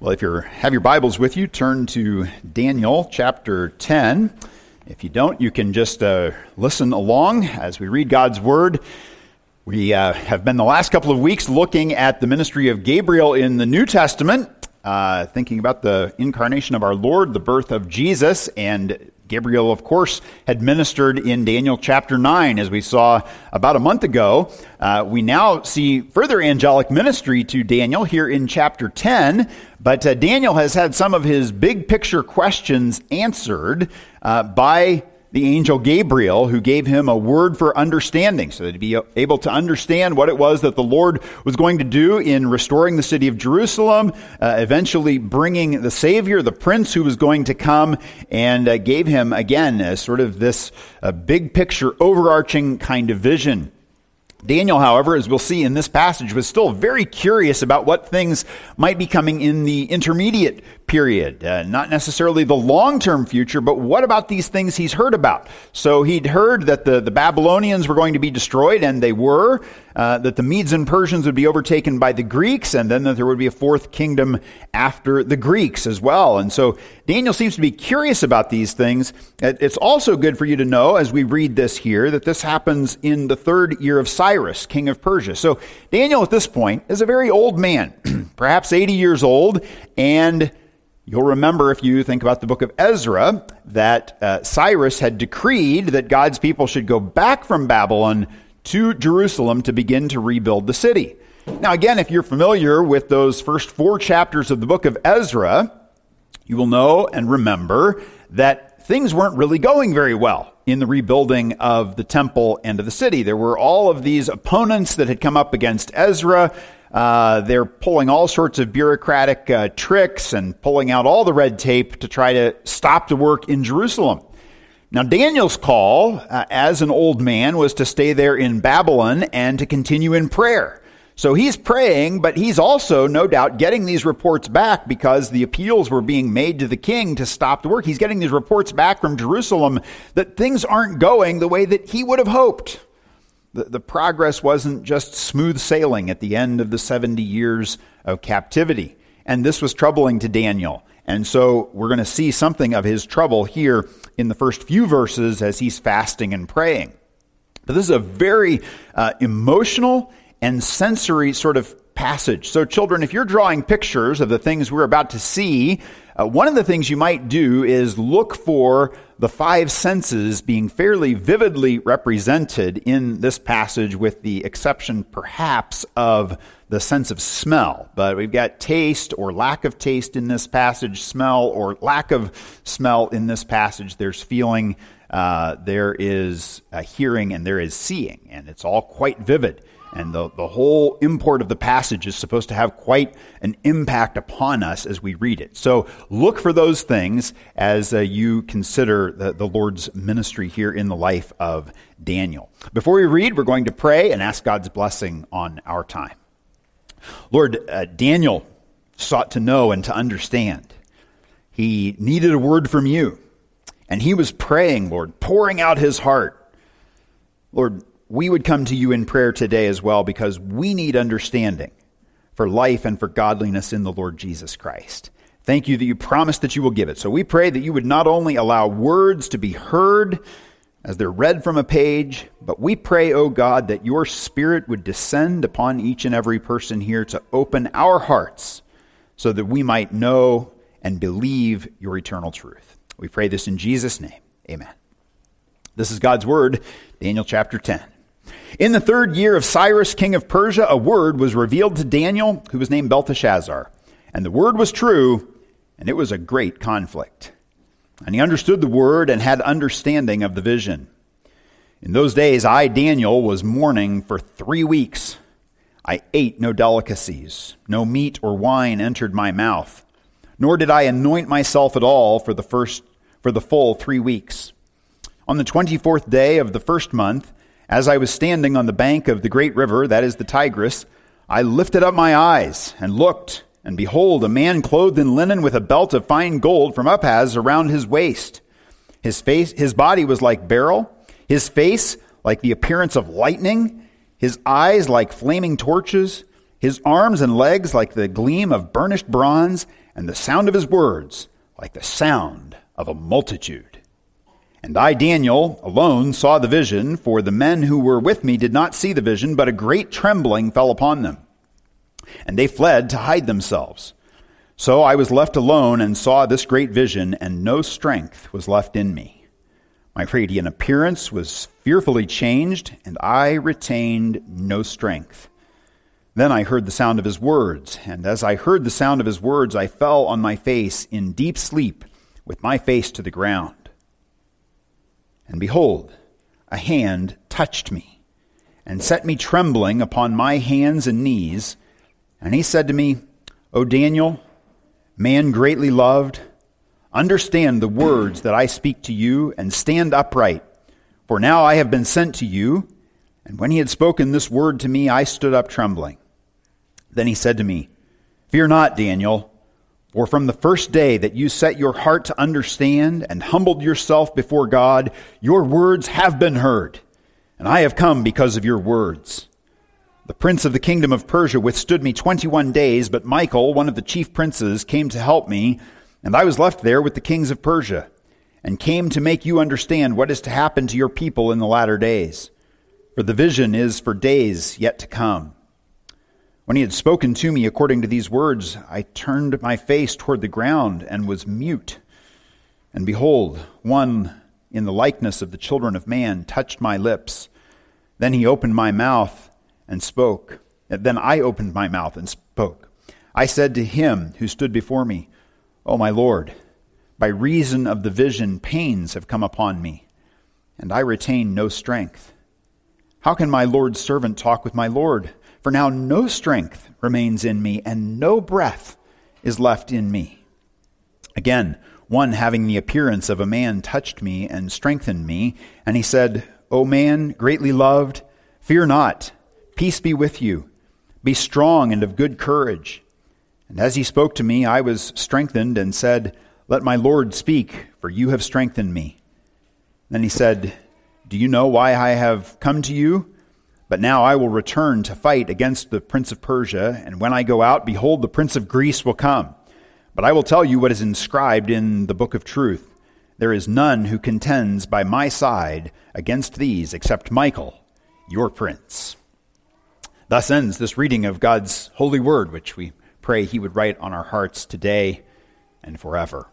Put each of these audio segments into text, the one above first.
Well, if you have your Bibles with you, turn to Daniel chapter 10. If you don't, you can just listen along as we read God's Word. We have been the last couple of weeks looking at the ministry of Gabriel in the New Testament, thinking about the incarnation of our Lord, the birth of Jesus, and Gabriel, of course, had ministered in Daniel chapter 9, as we saw about a month ago. We now see further angelic ministry to Daniel here in chapter 10, but Daniel has had some of his big picture questions answered by the angel Gabriel, who gave him a word for understanding, so that he'd be able to understand what it was that the Lord was going to do in restoring the city of Jerusalem, eventually bringing the Savior, the Prince who was going to come, and gave him, again, sort of this big picture, overarching kind of vision. Daniel, however, as we'll see in this passage, was still very curious about what things might be coming in the intermediate period. Not necessarily the long-term future, but what about these things he's heard about? So he'd heard that the Babylonians were going to be destroyed, and they were, that the Medes and Persians would be overtaken by the Greeks, and then that there would be a fourth kingdom after the Greeks as well. And so Daniel seems to be curious about these things. It's also good for you to know, as we read this here, that this happens in the third year of Cyrus, king of Persia. So Daniel at this point is a very old man, perhaps 80 years old, and you'll remember, if you think about the book of Ezra, that Cyrus had decreed that God's people should go back from Babylon to Jerusalem to begin to rebuild the city. Now, again, if you're familiar with those first 4 chapters of the book of Ezra, you will know and remember that things weren't really going very well in the rebuilding of the temple and of the city. There were all of these opponents that had come up against Ezra. They're pulling all sorts of bureaucratic tricks and pulling out all the red tape to try to stop the work in Jerusalem. Now, Daniel's call as an old man was to stay there in Babylon and to continue in prayer. So he's praying, but he's also, no doubt, getting these reports back because the appeals were being made to the king to stop the work. He's getting these reports back from Jerusalem that things aren't going the way that he would have hoped. The progress wasn't just smooth sailing at the end of the 70 years of captivity. And this was troubling to Daniel. And so we're going to see something of his trouble here in the first few verses as he's fasting and praying. But this is a very emotional and sensory sort of passage. So children, if you're drawing pictures of the things we're about to see, one of the things you might do is look for the 5 senses being fairly vividly represented in this passage, with the exception perhaps of the sense of smell. But we've got taste or lack of taste in this passage, smell or lack of smell in this passage. There's feeling, there is hearing, and there is seeing, and it's all quite vivid. And the whole import of the passage is supposed to have quite an impact upon us as we read it. So look for those things as you consider the Lord's ministry here in the life of Daniel. Before we read, we're going to pray and ask God's blessing on our time. Lord, Daniel sought to know and to understand. He needed a word from you. And he was praying, Lord, pouring out his heart. Lord, we would come to you in prayer today as well, because we need understanding for life and for godliness in the Lord Jesus Christ. Thank you that you promised that you will give it. So we pray that you would not only allow words to be heard as they're read from a page, but we pray, O God, that your Spirit would descend upon each and every person here to open our hearts so that we might know and believe your eternal truth. We pray this in Jesus' name. Amen. This is God's word, Daniel chapter 10. In the third year of Cyrus, king of Persia, a word was revealed to Daniel, who was named Belteshazzar. And the word was true, and it was a great conflict. And he understood the word and had understanding of the vision. In those days, I, Daniel, was mourning for 3 weeks. I ate no delicacies. No meat or wine entered my mouth. Nor did I anoint myself at all for the full 3 weeks. On the 24th day of the first month, as I was standing on the bank of the great river, that is the Tigris, I lifted up my eyes and looked, and behold, a man clothed in linen with a belt of fine gold from Uphaz around his waist. His body was like beryl, his face like the appearance of lightning, his eyes like flaming torches, his arms and legs like the gleam of burnished bronze, and the sound of his words like the sound of a multitude. And I, Daniel, alone saw the vision, for the men who were with me did not see the vision, but a great trembling fell upon them. And they fled to hide themselves. So I was left alone and saw this great vision, and no strength was left in me. My radiant appearance was fearfully changed, and I retained no strength. Then I heard the sound of his words, and as I heard the sound of his words, I fell on my face in deep sleep, with my face to the ground. And behold, a hand touched me, and set me trembling upon my hands and knees. And he said to me, O Daniel, man greatly loved, understand the words that I speak to you, and stand upright, for now I have been sent to you. And when he had spoken this word to me, I stood up trembling. Then he said to me, Fear not, Daniel, for from the first day that you set your heart to understand and humbled yourself before God, your words have been heard, and I have come because of your words. The prince of the kingdom of Persia withstood me 21 days, but Michael, one of the chief princes, came to help me, and I was left there with the kings of Persia, and came to make you understand what is to happen to your people in the latter days. For the vision is for days yet to come. When he had spoken to me according to these words, I turned my face toward the ground and was mute. And behold, one in the likeness of the children of man touched my lips. Then he opened my mouth and spoke. Then I opened my mouth and spoke. I said to him who stood before me, O my Lord, by reason of the vision, pains have come upon me, and I retain no strength. How can my Lord's servant talk with my Lord? For now no strength remains in me, and no breath is left in me. Again, one having the appearance of a man touched me and strengthened me, and he said, O man, greatly loved, fear not, peace be with you. Be strong and of good courage. And as he spoke to me, I was strengthened and said, Let my Lord speak, for you have strengthened me. Then he said, Do you know why I have come to you? But now I will return to fight against the prince of Persia, and when I go out, behold, the prince of Greece will come. But I will tell you what is inscribed in the book of truth. There is none who contends by my side against these, except Michael, your prince. Thus ends this reading of God's holy word, which we pray he would write on our hearts today and forever.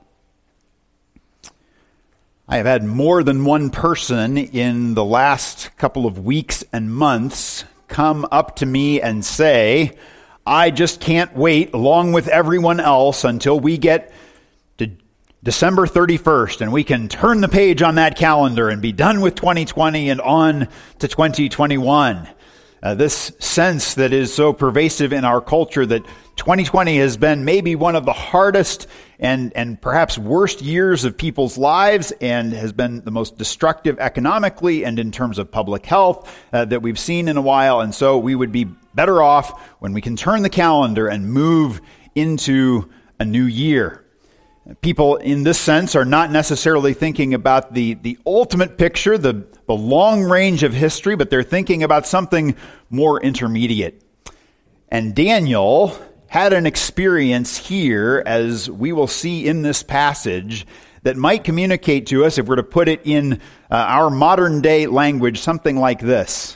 I have had more than one person in the last couple of weeks and months come up to me and say, I just can't wait along with everyone else until we get to December 31st and we can turn the page on that calendar and be done with 2020 and on to 2021. This sense that is so pervasive in our culture that 2020 has been maybe one of the hardest and perhaps worst years of people's lives, and has been the most destructive economically and in terms of public health that we've seen in a while. And so we would be better off when we can turn the calendar and move into a new year. People in this sense are not necessarily thinking about the ultimate picture, the long range of history, but they're thinking about something more intermediate. And Daniel had an experience here, as we will see in this passage, that might communicate to us, if we're to put it in our modern day language, something like this.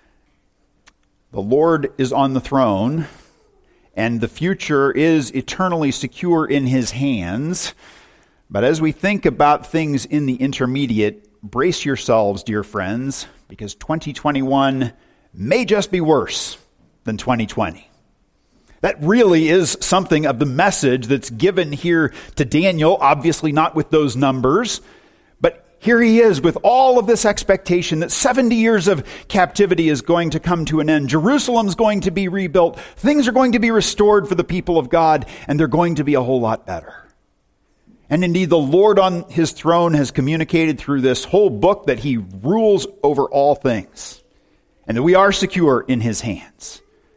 The Lord is on the throne, and the future is eternally secure in his hands. But as we think about things in the intermediate, brace yourselves, dear friends, because 2021 may just be worse than 2020. That really is something of the message that's given here to Daniel, obviously not with those numbers, but here he is with all of this expectation that 70 years of captivity is going to come to an end. Jerusalem's going to be rebuilt. Things are going to be restored for the people of God, and they're going to be a whole lot better. And indeed, the Lord on his throne has communicated through this whole book that he rules over all things, and that we are secure in his hands.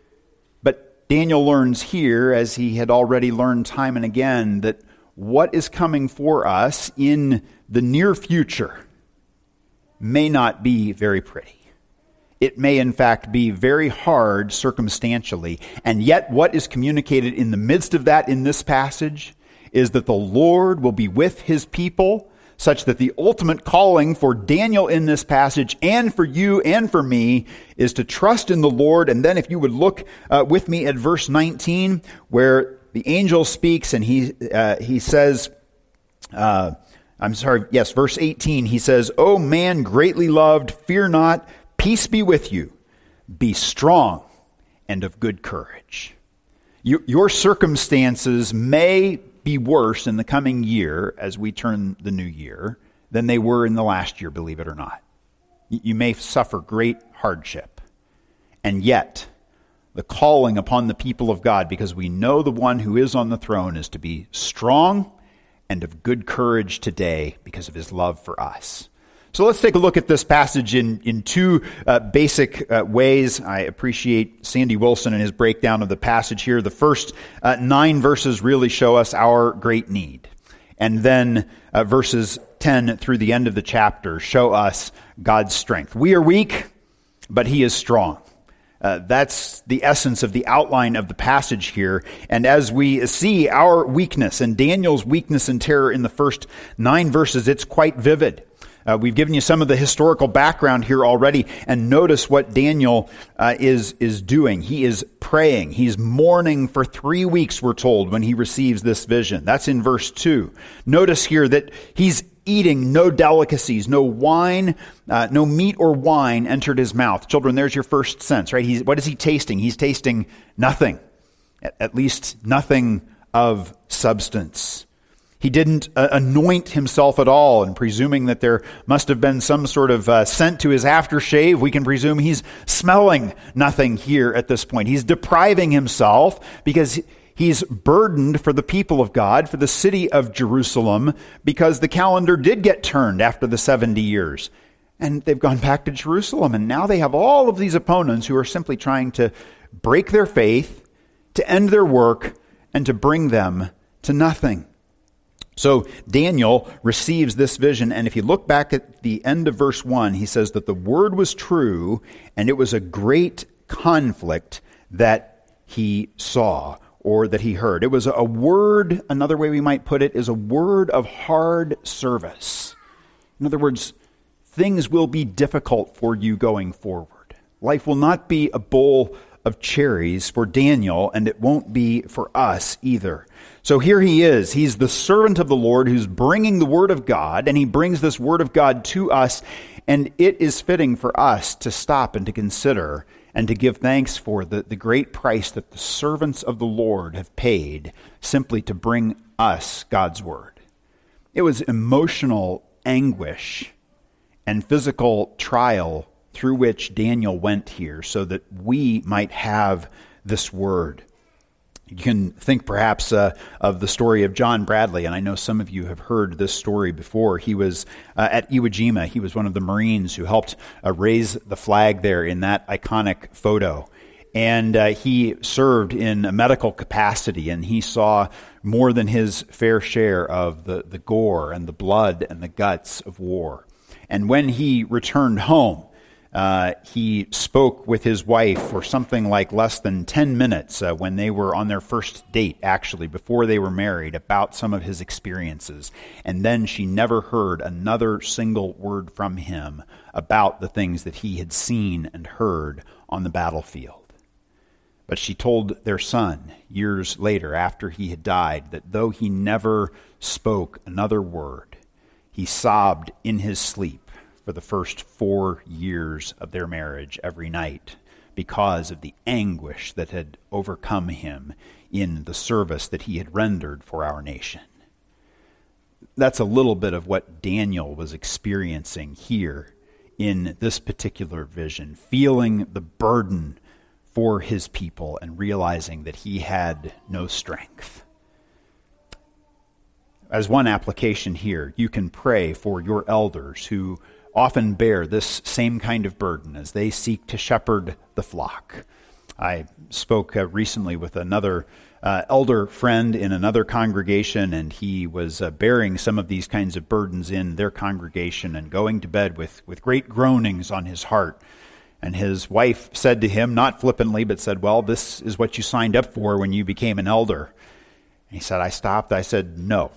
Daniel learns here, as he had already learned time and again, that what is coming for us in the near future may not be very pretty. It may, in fact, be very hard circumstantially. And yet, what is communicated in the midst of that in this passage is that the Lord will be with his people, such that the ultimate calling for Daniel in this passage, and for you and for me, is to trust in the Lord. And then if you would look with me at verse 19, where the angel speaks and he says, verse 18, he says, "O man greatly loved, fear not, peace be with you. Be strong and of good courage." Your circumstances may be worse in the coming year as we turn the new year than they were in the last year, believe it or not. You may suffer great hardship. And yet, the calling upon the people of God, because we know the one who is on the throne, is to be strong and of good courage today because of his love for us. So let's take a look at this passage in two basic ways. I appreciate Sandy Wilson and his breakdown of the passage here. The first 9 verses really show us our great need. And then verses 10 through the end of the chapter show us God's strength. We are weak, but he is strong. That's the essence of the outline of the passage here. And as we see our weakness and Daniel's weakness and terror in the first 9 verses, it's quite vivid. We've given you some of the historical background here already, and notice what Daniel is doing. He is praying. He's mourning for 3 weeks, we're told, when he receives this vision. That's in verse 2. Notice here that he's eating no delicacies, no wine, no meat or wine entered his mouth. Children, there's your first sense, right? What is he tasting? He's tasting nothing, at least nothing of substance. He didn't anoint himself at all, and presuming that there must have been some sort of scent to his aftershave, we can presume he's smelling nothing here at this point. He's depriving himself because he's burdened for the people of God, for the city of Jerusalem, because the calendar did get turned after the 70 years. And they've gone back to Jerusalem, and now they have all of these opponents who are simply trying to break their faith, to end their work, and to bring them to nothing. So Daniel receives this vision, and if you look back at the end of verse 1, he says that the word was true, and it was a great conflict that he saw, or that he heard. It was a word, another way we might put it, is a word of hard service. In other words, things will be difficult for you going forward. Life will not be a bowl of cherries for Daniel, and it won't be for us either. So here he is. He's the servant of the Lord who's bringing the word of God, and he brings this word of God to us, and it is fitting for us to stop and to consider and to give thanks for the great price that the servants of the Lord have paid simply to bring us God's word. It was emotional anguish and physical trial through which Daniel went here so that we might have this word. You can think perhaps of the story of John Bradley, and I know some of you have heard this story before. He was at Iwo Jima. He was one of the Marines who helped raise the flag there in that iconic photo. And he served in a medical capacity, and he saw more than his fair share of the gore and the blood and the guts of war. And when he returned home, he spoke with his wife for something like less than 10 minutes when they were on their first date, actually, before they were married, about some of his experiences. And then she never heard another single word from him about the things that he had seen and heard on the battlefield. But she told their son years later, after he had died, that though he never spoke another word, he sobbed in his sleep for the first 4 years of their marriage every night because of the anguish that had overcome him in the service that he had rendered for our nation. That's a little bit of what Daniel was experiencing here in this particular vision, feeling the burden for his people and realizing that he had no strength. As one application here, you can pray for your elders who often bear this same kind of burden as they seek to shepherd the flock. I spoke recently with another elder friend in another congregation, and he was bearing some of these kinds of burdens in their congregation and going to bed with great groanings on his heart. And his wife said to him, not flippantly, but said, well, this is what you signed up for when you became an elder. And he said, I stopped. I said, no.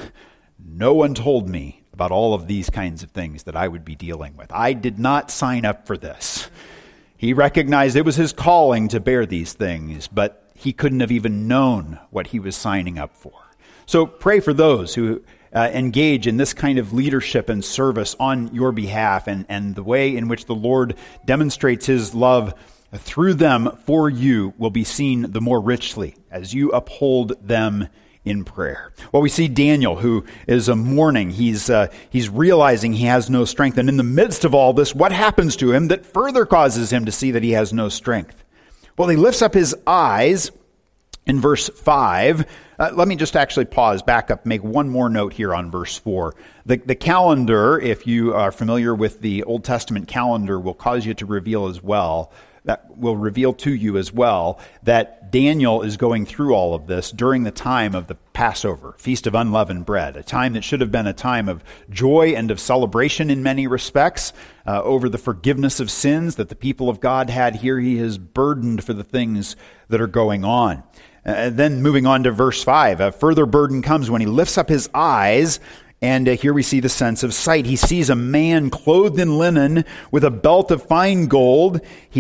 No one told me about all of these kinds of things that I would be dealing with. I did not sign up for this. He recognized it was his calling to bear these things, but he couldn't have even known what he was signing up for. So pray for those who engage in this kind of leadership and service on your behalf, and the way in which the Lord demonstrates his love through them for you will be seen the more richly as you uphold them in prayer. Well, we see Daniel, who is mourning. He's realizing he has no strength. And in the midst of all this, what happens to him that further causes him to see that he has no strength? Well, he lifts up his eyes in verse 5. Let me just actually pause, back up, make one more note here on verse 4. The calendar, if you are familiar with the Old Testament calendar, will cause you to reveal as well, that will reveal to you as well, that Daniel is going through all of this during the time of the Passover, Feast of Unleavened Bread, a time that should have been a time of joy and of celebration in many respects over the forgiveness of sins that the people of God had. Here he is burdened for the things that are going on. Then moving on to verse 5, a further burden comes when he lifts up his eyes. And here we see the sense of sight. He sees a man clothed in linen with a belt of fine gold.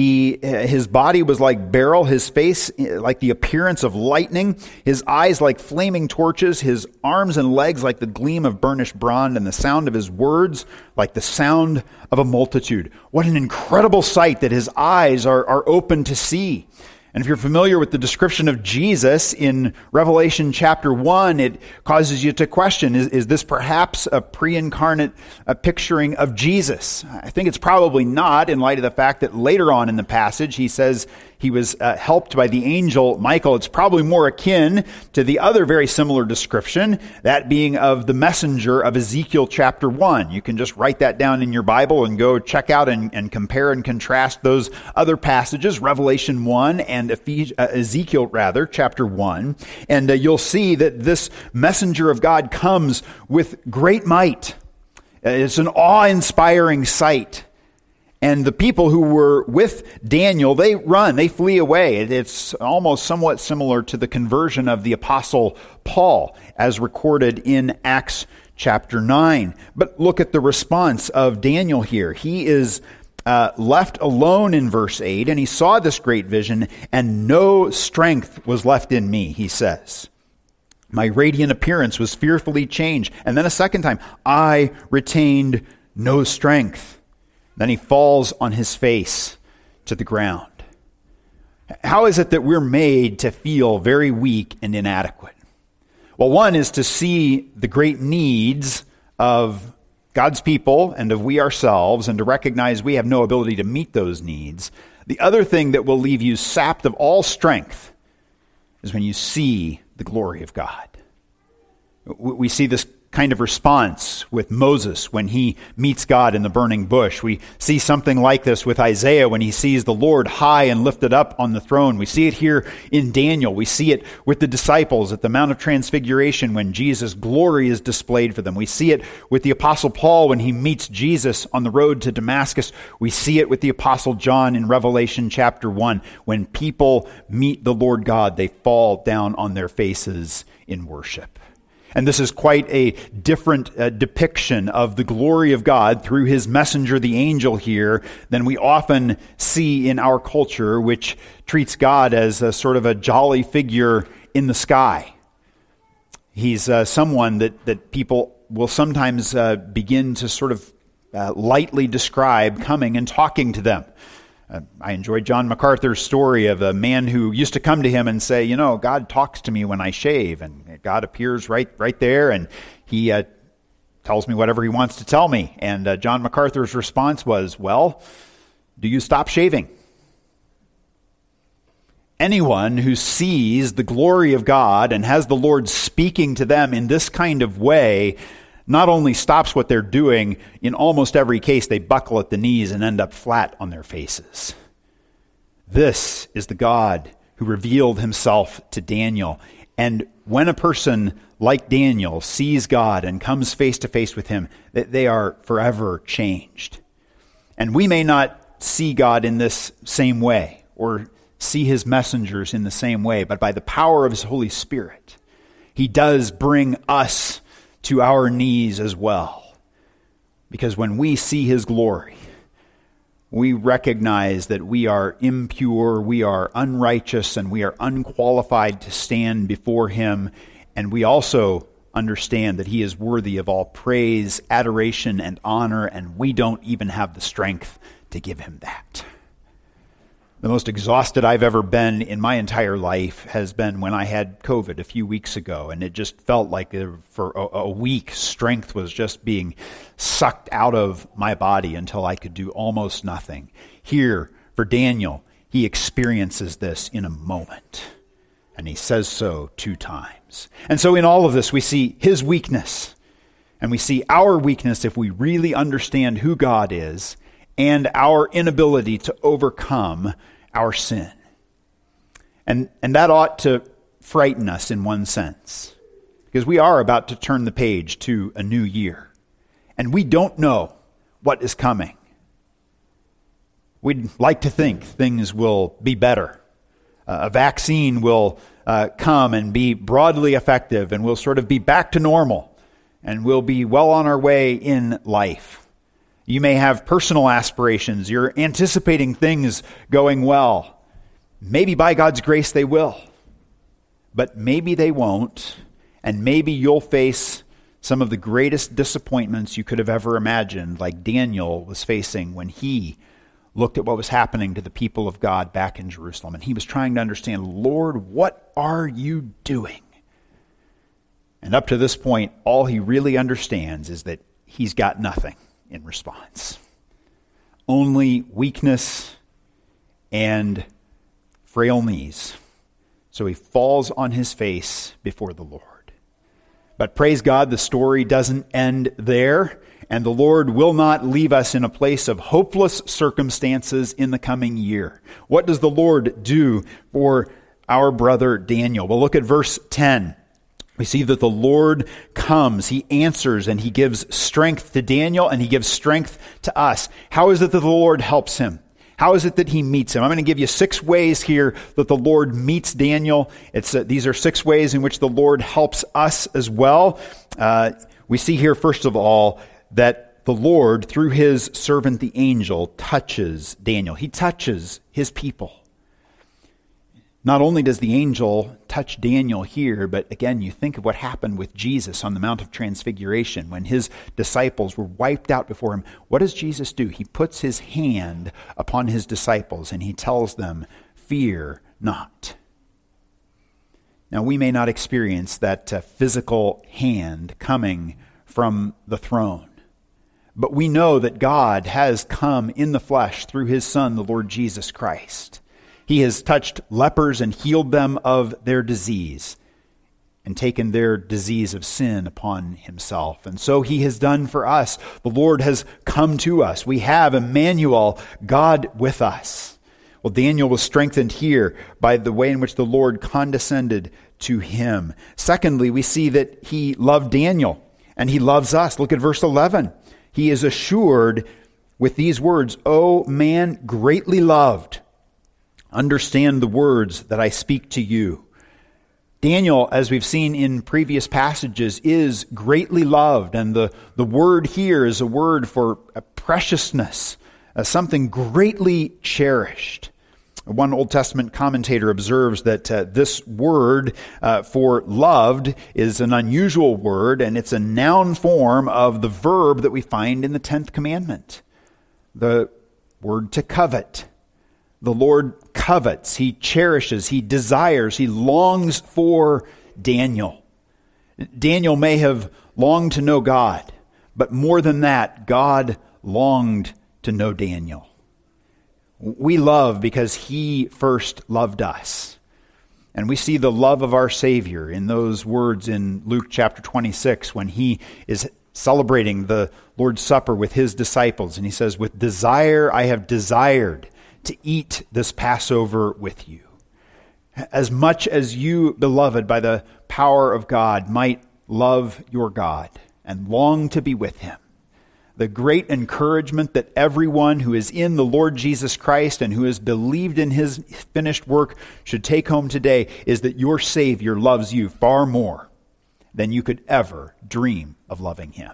His body was like beryl, his face like the appearance of lightning, his eyes like flaming torches, his arms and legs like the gleam of burnished bronze, and the sound of his words like the sound of a multitude. What an incredible sight that his eyes are open to see. And if you're familiar with the description of Jesus in Revelation chapter 1, it causes you to question, is this perhaps a pre-incarnate picturing of Jesus? I think it's probably not, in light of the fact that later on in the passage he says he was helped by the angel Michael. It's probably more akin to the other very similar description, that being of the messenger of Ezekiel chapter 1. You can just write that down in your Bible and go check out and compare and contrast those other passages, Revelation 1 and Ezekiel chapter 1. And you'll see that this messenger of God comes with great might. It's an awe-inspiring sight. And the people who were with Daniel, they run, they flee away. It's almost somewhat similar to the conversion of the Apostle Paul, as recorded in Acts chapter 9. But look at the response of Daniel here. He is left alone in verse 8, and he saw this great vision, and no strength was left in me, he says. My radiant appearance was fearfully changed. And then a second time, I retained no strength. Then he falls on his face to the ground. How is it that we're made to feel very weak and inadequate? Well, one is to see the great needs of God's people and of we ourselves, and to recognize we have no ability to meet those needs. The other thing that will leave you sapped of all strength is when you see the glory of God. We see this kind of response with Moses when he meets God in the burning bush. We see something like this with Isaiah when he sees the Lord high and lifted up on the throne. We see it here in Daniel. We see it with the disciples at the Mount of Transfiguration when Jesus' glory is displayed for them. We see it with the Apostle Paul when he meets Jesus on the road to Damascus. We see it with the Apostle John in Revelation chapter 1. When people meet the Lord God, they fall down on their faces in worship. And this is quite a different depiction of the glory of God through his messenger, the angel here, than we often see in our culture, which treats God as a sort of a jolly figure in the sky. He's someone that people will sometimes begin to sort of lightly describe coming and talking to them. I enjoyed John MacArthur's story of a man who used to come to him and say, God talks to me when I shave, and God appears right there, and he tells me whatever he wants to tell me. And John MacArthur's response was, well, do you stop shaving? Anyone who sees the glory of God and has the Lord speaking to them in this kind of way not only stops what they're doing, in almost every case they buckle at the knees and end up flat on their faces. This is the God who revealed himself to Daniel. And when a person like Daniel sees God and comes face to face with him, they are forever changed. And we may not see God in this same way or see his messengers in the same way, but by the power of his Holy Spirit, he does bring us to our knees as well. Because when we see his glory, we recognize that we are impure, we are unrighteous, and we are unqualified to stand before him. And we also understand that he is worthy of all praise, adoration, and honor, and we don't even have the strength to give him that. The most exhausted I've ever been in my entire life has been when I had COVID a few weeks ago, and it just felt like for a week, strength was just being sucked out of my body until I could do almost nothing. Here, for Daniel, he experiences this in a moment, and he says so 2 times. And so in all of this, we see his weakness, and we see our weakness if we really understand who God is, and our inability to overcome our sin. And that ought to frighten us in one sense, because we are about to turn the page to a new year, and we don't know what is coming. We'd like to think things will be better. A vaccine will come and be broadly effective, and we'll sort of be back to normal, and we'll be well on our way in life. You may have personal aspirations. You're anticipating things going well. Maybe by God's grace they will. But maybe they won't. And maybe you'll face some of the greatest disappointments you could have ever imagined, like Daniel was facing when he looked at what was happening to the people of God back in Jerusalem. And he was trying to understand, Lord, what are you doing? And up to this point, all he really understands is that he's got nothing in response. Only weakness and frail knees. So he falls on his face before the Lord. But praise God, the story doesn't end there, and the Lord will not leave us in a place of hopeless circumstances in the coming year. What does the Lord do for our brother Daniel? Well, look at verse 10. We see that the Lord comes, he answers, and he gives strength to Daniel, and he gives strength to us. How is it that the Lord helps him? How is it that he meets him? I'm going to give you 6 ways here that the Lord meets Daniel. These are 6 ways in which the Lord helps us as well. We see here, first of all, that the Lord, through his servant the angel, touches Daniel. He touches his people. Not only does the angel touch Daniel here, but again, you think of what happened with Jesus on the Mount of Transfiguration when his disciples were wiped out before him. What does Jesus do? He puts his hand upon his disciples and he tells them, "Fear not." Now, we may not experience that physical hand coming from the throne, but we know that God has come in the flesh through his Son, the Lord Jesus Christ. He has touched lepers and healed them of their disease and taken their disease of sin upon himself. And so he has done for us. The Lord has come to us. We have Emmanuel, God with us. Well, Daniel was strengthened here by the way in which the Lord condescended to him. Secondly, we see that he loved Daniel and he loves us. Look at verse 11. He is assured with these words, "O man greatly loved, understand the words that I speak to you." Daniel, as we've seen in previous passages, is greatly loved. And the word here is a word for a preciousness, something greatly cherished. One Old Testament commentator observes that this word for loved is an unusual word, and it's a noun form of the verb that we find in the 10th commandment, the word to covet. The Lord covets, he cherishes, he desires, he longs for Daniel. Daniel may have longed to know God, but more than that, God longed to know Daniel. We love because he first loved us. And we see the love of our Savior in those words in Luke chapter 26 when he is celebrating the Lord's Supper with his disciples. And he says, "With desire I have desired to eat this Passover with you." As much as you, beloved, by the power of God, might love your God and long to be with him, the great encouragement that everyone who is in the Lord Jesus Christ and who has believed in his finished work should take home today is that your Savior loves you far more than you could ever dream of loving him.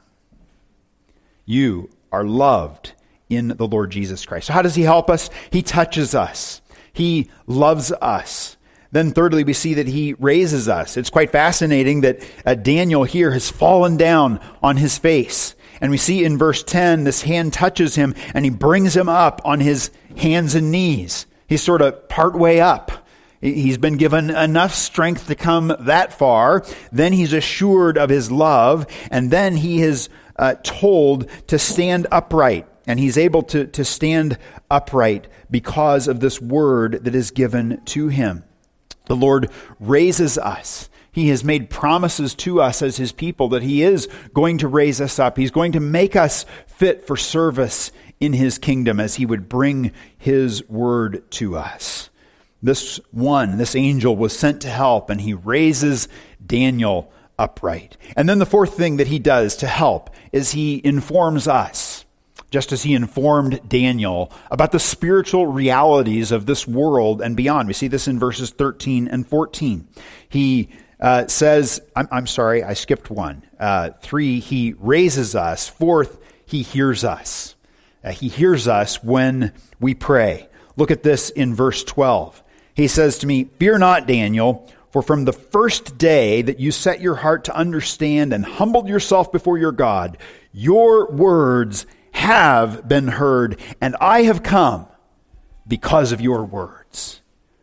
You are loved in the Lord Jesus Christ. So how does he help us? He touches us. He loves us. Then thirdly, we see that he raises us. It's quite fascinating that Daniel here has fallen down on his face. And we see in verse 10, this hand touches him and he brings him up on his hands and knees. He's sort of partway up. He's been given enough strength to come that far. Then he's assured of his love. And then he is told to stand upright. And he's able to stand upright because of this word that is given to him. The Lord raises us. He has made promises to us as his people that he is going to raise us up. He's going to make us fit for service in his kingdom as he would bring his word to us. This angel was sent to help, and he raises Daniel upright. And then the fourth thing that he does to help is he informs us, just as he informed Daniel, about the spiritual realities of this world and beyond. We see this in verses 13 and 14. He says, I'm sorry, I skipped one. 3, he raises us. 4th, he hears us. He hears us when we pray. Look at this in verse 12. He says to me, "Fear not, Daniel, for from the first day that you set your heart to understand and humbled yourself before your God, your words have been heard, and I have come because of your words."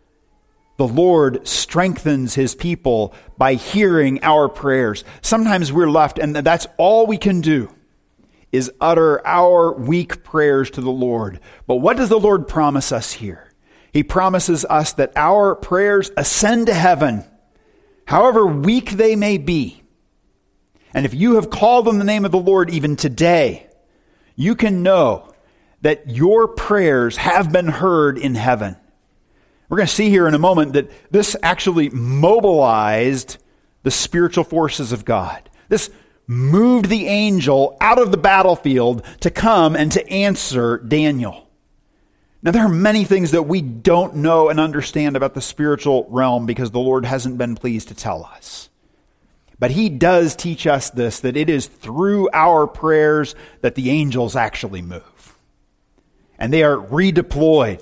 The Lord strengthens his people by hearing our prayers. Sometimes we're left, and that's all we can do, is utter our weak prayers to the Lord. But what does the Lord promise us here? He promises us that our prayers ascend to heaven, however weak they may be. And if you have called on the name of the Lord even today, you can know that your prayers have been heard in heaven. We're going to see here in a moment that this actually mobilized the spiritual forces of God. This moved the angel out of the battlefield to come and to answer Daniel. Now, there are many things that we don't know and understand about the spiritual realm because the Lord hasn't been pleased to tell us. But he does teach us this, that it is through our prayers that the angels actually move. And they are redeployed.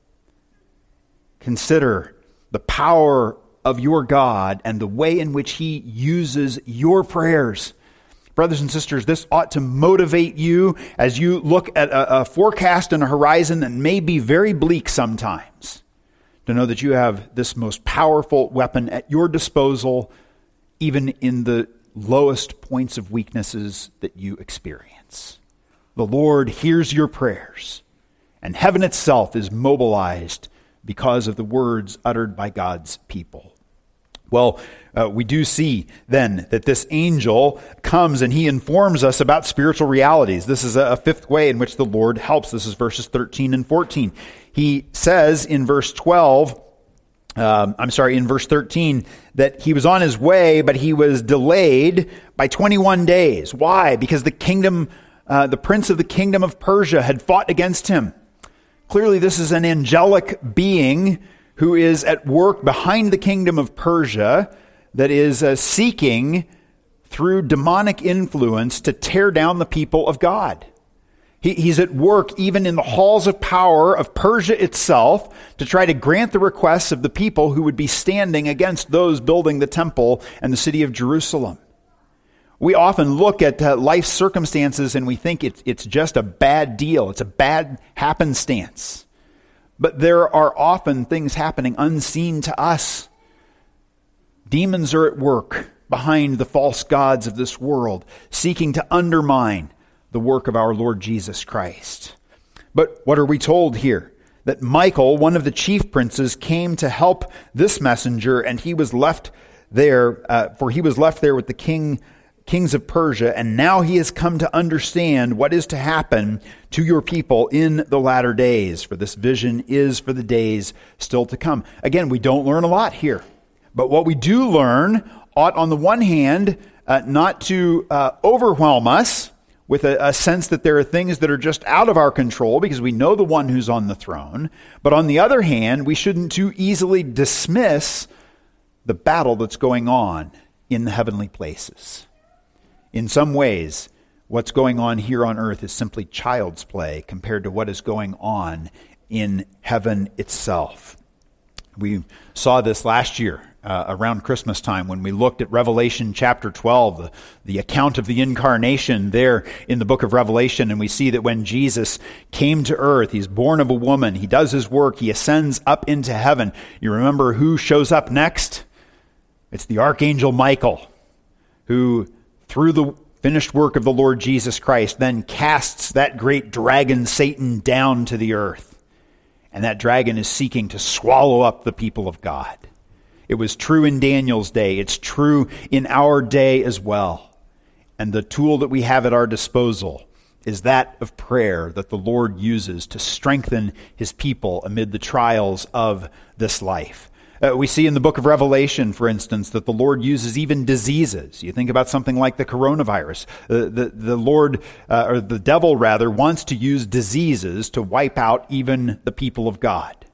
Consider the power of your God and the way in which he uses your prayers. Brothers and sisters, this ought to motivate you as you look at a forecast and a horizon that may be very bleak sometimes, to know that you have this most powerful weapon at your disposal, even in the lowest points of weaknesses that you experience. The Lord hears your prayers, and heaven itself is mobilized because of the words uttered by God's people. Well, we do see then that this angel comes and he informs us about spiritual realities. This is a fifth way in which the Lord helps. This is verses 13 and 14. He says in verse 13, that he was on his way, but he was delayed by 21 days. Why? Because the prince of the kingdom of Persia had fought against him. Clearly, this is an angelic being who is at work behind the kingdom of Persia that is seeking, through demonic influence, to tear down the people of God. He's at work even in the halls of power of Persia itself to try to grant the requests of the people who would be standing against those building the temple and the city of Jerusalem. We often look at life circumstances and we think it's just a bad deal. It's a bad happenstance. But there are often things happening unseen to us. Demons are at work behind the false gods of this world, seeking to undermine the work of our Lord Jesus Christ. But what are we told here? That Michael, one of the chief princes, came to help this messenger, and he was left there, with the kings of Persia, and now he has come to understand what is to happen to your people in the latter days, for this vision is for the days still to come. Again, we don't learn a lot here, but what we do learn ought, on the one hand, not to overwhelm us with a sense that there are things that are just out of our control because we know the one who's on the throne. But on the other hand, we shouldn't too easily dismiss the battle that's going on in the heavenly places. In some ways, what's going on here on earth is simply child's play compared to what is going on in heaven itself. We saw this last year around Christmas time when we looked at Revelation chapter 12, the account of the incarnation there in the book of Revelation, and we see that when Jesus came to earth, he's born of a woman, he does his work, he ascends up into heaven. You remember who shows up next? It's the archangel Michael, who through the finished work of the Lord Jesus Christ then casts that great dragon Satan down to the earth. And that dragon is seeking to swallow up the people of God. It was true in Daniel's day. It's true in our day as well. And the tool that we have at our disposal is that of prayer that the Lord uses to strengthen his people amid the trials of this life. We see in the book of Revelation, for instance, that the Lord uses even diseases. You think about something like the coronavirus. The Lord, or the devil rather, wants to use diseases to wipe out even the people of God.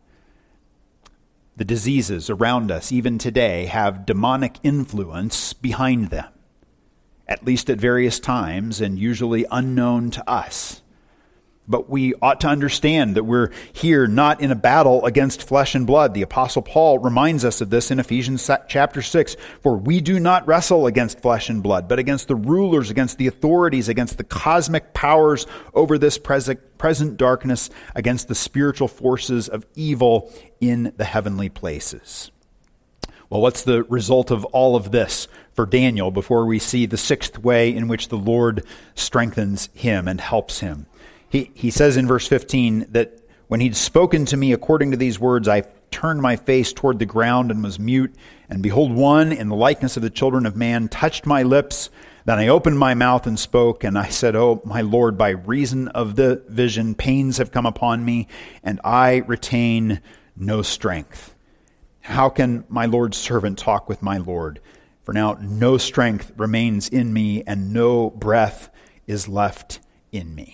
The diseases around us, even today, have demonic influence behind them, at least at various times, and usually unknown to us. But we ought to understand that we're here not in a battle against flesh and blood. The Apostle Paul reminds us of this in Ephesians chapter 6. For we do not wrestle against flesh and blood, but against the rulers, against the authorities, against the cosmic powers over this present darkness, against the spiritual forces of evil in the heavenly places. Well, what's the result of all of this for Daniel before we see the sixth way in which the Lord strengthens him and helps him? He says in verse 15 that when he'd spoken to me according to these words, I turned my face toward the ground and was mute. And behold, one in the likeness of the children of man touched my lips. Then I opened my mouth and spoke. And I said, Oh, my Lord, by reason of the vision, pains have come upon me, and I retain no strength. How can my Lord's servant talk with my Lord? For now no strength remains in me, and no breath is left in me.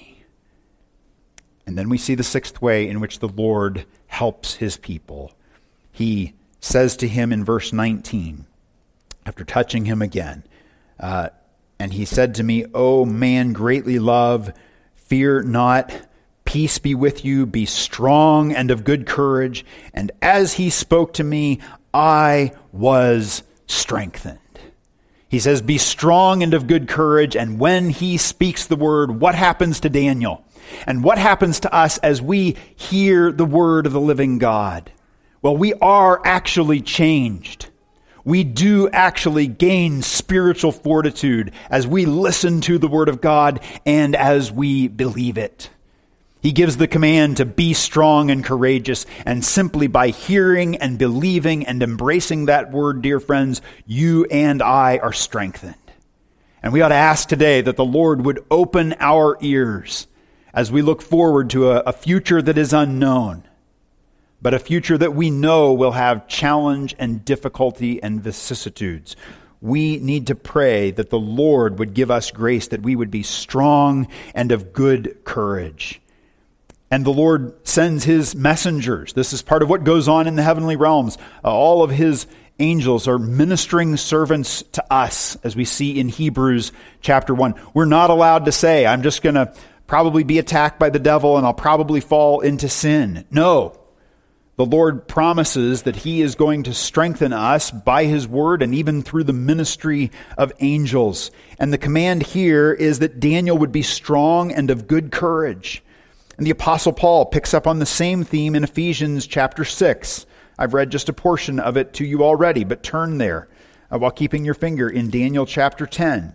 And then we see the sixth way in which the Lord helps his people. He says to him in verse 19, after touching him again, and he said to me, O man greatly loved, fear not, peace be with you, be strong and of good courage. And as he spoke to me, I was strengthened. He says, be strong and of good courage. And when he speaks the word, what happens to Daniel? And what happens to us as we hear the word of the living God? Well, we are actually changed. We do actually gain spiritual fortitude as we listen to the word of God and as we believe it. He gives the command to be strong and courageous, and simply by hearing and believing and embracing that word, dear friends, you and I are strengthened. And we ought to ask today that the Lord would open our ears as we look forward to a future that is unknown, but a future that we know will have challenge and difficulty and vicissitudes. We need to pray that the Lord would give us grace, that we would be strong and of good courage. And the Lord sends his messengers. This is part of what goes on in the heavenly realms. All of his angels are ministering servants to us, as we see in Hebrews chapter 1. We're not allowed to say, I'm just going to probably be attacked by the devil and I'll probably fall into sin. No. The Lord promises that he is going to strengthen us by his word and even through the ministry of angels. And the command here is that Daniel would be strong and of good courage. And the Apostle Paul picks up on the same theme in Ephesians chapter 6. I've read just a portion of it to you already, but turn there while keeping your finger in Daniel chapter 10.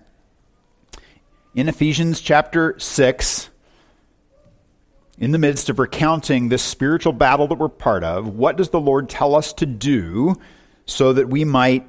In Ephesians chapter 6, in the midst of recounting this spiritual battle that we're part of, what does the Lord tell us to do so that we might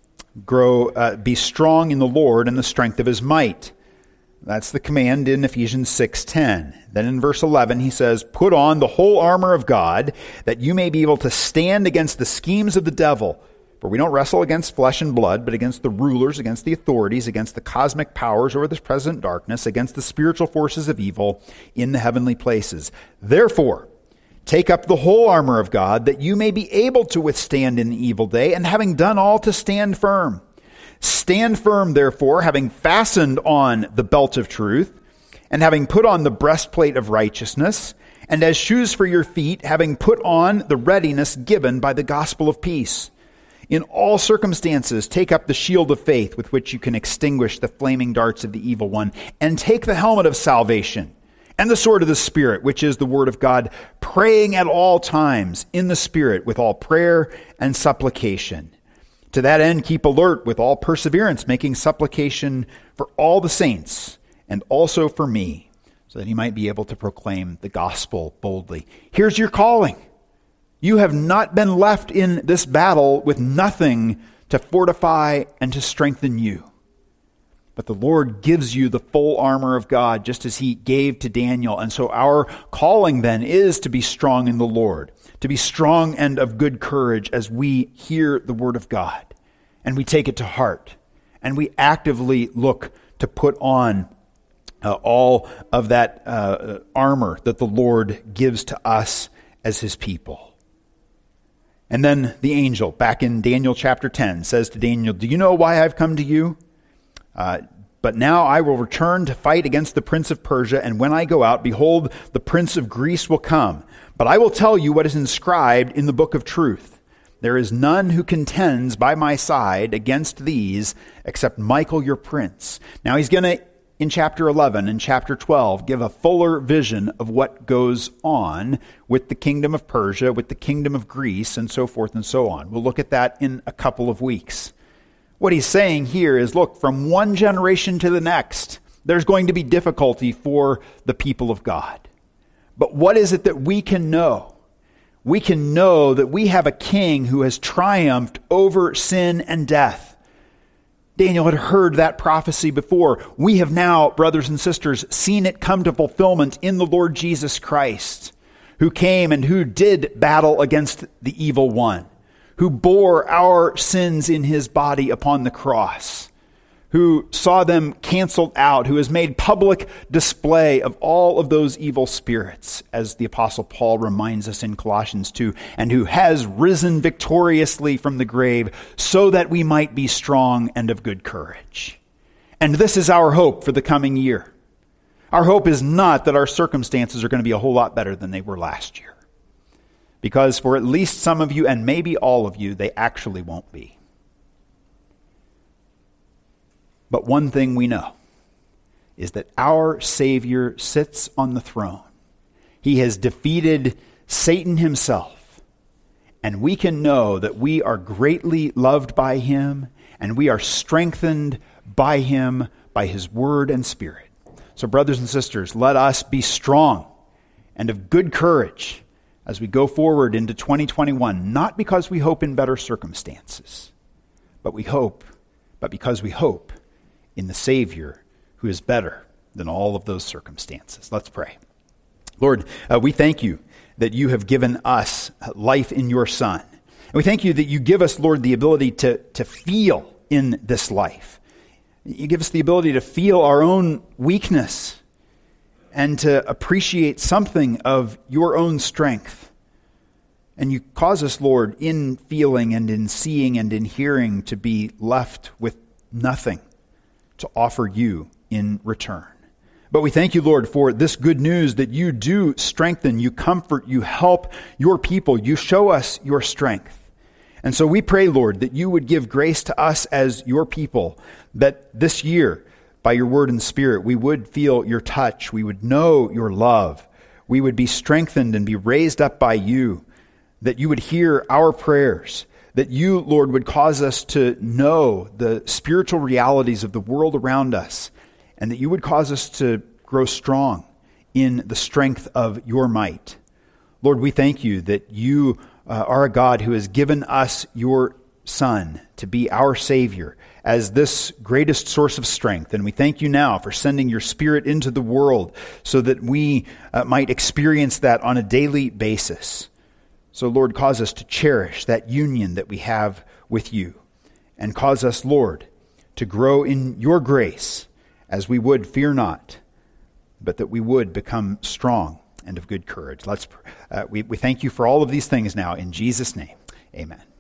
be strong in the Lord and the strength of his might? That's the command in Ephesians 6:10. Then in verse 11 he says, put on the whole armor of God, that you may be able to stand against the schemes of the devil. For we don't wrestle against flesh and blood, but against the rulers, against the authorities, against the cosmic powers over this present darkness, against the spiritual forces of evil in the heavenly places. Therefore, take up the whole armor of God, that you may be able to withstand in the evil day, and having done all, to stand firm. Stand firm, therefore, having fastened on the belt of truth, and having put on the breastplate of righteousness, and as shoes for your feet, having put on the readiness given by the gospel of peace. In all circumstances, take up the shield of faith with which you can extinguish the flaming darts of the evil one, and take the helmet of salvation and the sword of the Spirit, which is the word of God, praying at all times in the Spirit with all prayer and supplication. To that end, keep alert with all perseverance, making supplication for all the saints and also for me, so that he might be able to proclaim the gospel boldly. Here's your calling. You have not been left in this battle with nothing to fortify and to strengthen you. But the Lord gives you the full armor of God, just as he gave to Daniel. And so our calling then is to be strong in the Lord, to be strong and of good courage as we hear the word of God, and we take it to heart, and we actively look to put on all of that armor that the Lord gives to us as his people. And then the angel, back in Daniel chapter 10, says to Daniel, "Do you know why I've come to you? But now I will return to fight against the prince of Persia, and when I go out, behold, the prince of Greece will come. But I will tell you what is inscribed in the book of truth. There is none who contends by my side against these, except Michael your prince." Now he's going to, in chapter 11 and chapter 12, give a fuller vision of what goes on with the kingdom of Persia, with the kingdom of Greece, and so forth and so on. We'll look at that in a couple of weeks. What he's saying here is, look, from one generation to the next, there's going to be difficulty for the people of God. But what is it that we can know? We can know that we have a king who has triumphed over sin and death. Daniel had heard that prophecy before. We have now, brothers and sisters, seen it come to fulfillment in the Lord Jesus Christ, who came and who did battle against the evil one, who bore our sins in his body upon the cross, who saw them canceled out, who has made public display of all of those evil spirits, as the Apostle Paul reminds us in Colossians 2, and who has risen victoriously from the grave so that we might be strong and of good courage. And this is our hope for the coming year. Our hope is not that our circumstances are going to be a whole lot better than they were last year. Because for at least some of you, and maybe all of you, they actually won't be. But one thing we know is that our Savior sits on the throne. He has defeated Satan himself. And we can know that we are greatly loved by him, and we are strengthened by him, by his word and spirit. So brothers and sisters, let us be strong and of good courage as we go forward into 2021, not because we hope in better circumstances, but because we hope in the Savior who is better than all of those circumstances. Let's pray. Lord, we thank you that you have given us life in your Son. And we thank you that you give us, Lord, the ability to feel in this life. You give us the ability to feel our own weakness and to appreciate something of your own strength. And you cause us, Lord, in feeling and in seeing and in hearing to be left with nothing to offer you in return. But we thank you, Lord, for this good news that you do strengthen, you comfort, you help your people, you show us your strength. And so we pray, Lord, that you would give grace to us as your people, that this year, by your word and spirit, we would feel your touch, we would know your love, we would be strengthened and be raised up by you, that you would hear our prayers, that you, Lord, would cause us to know the spiritual realities of the world around us, and that you would cause us to grow strong in the strength of your might. Lord, we thank you that you are a God who has given us your Son to be our Savior as this greatest source of strength. And we thank you now for sending your Spirit into the world so that we might experience that on a daily basis. So, Lord, cause us to cherish that union that we have with you, and cause us, Lord, to grow in your grace, as we would fear not, but that we would become strong and of good courage. We thank you for all of these things now in Jesus' name. Amen.